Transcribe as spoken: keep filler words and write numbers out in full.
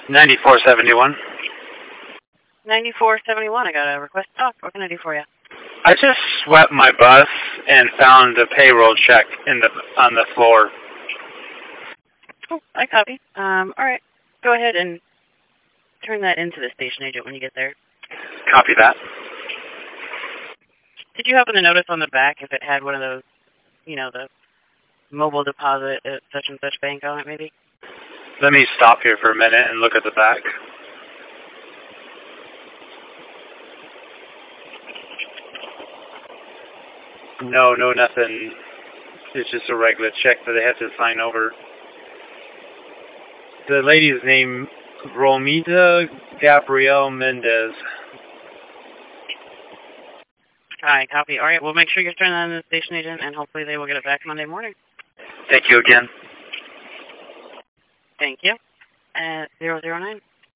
ninety-four seventy-one. ninety-four seventy-one, I got a request to talk. What can I do for you? I just swept my bus and found a payroll check in the on the floor. Oh, I copy. Um, all right. Go ahead and turn that into the station agent when you get there. Copy that. Did you happen to notice on the back if it had one of those, you know, the mobile deposit at such and such bank on it, maybe? Let me stop here for a minute and look at the back. No, no, nothing. It's just a regular check that they have to sign over. The lady's name, Romita Gabrielle Mendez. Hi, copy. All right, we'll make sure you turn that into the station agent, and hopefully they will get it back Monday morning. Thank you again. Thank you. At zero zero nine.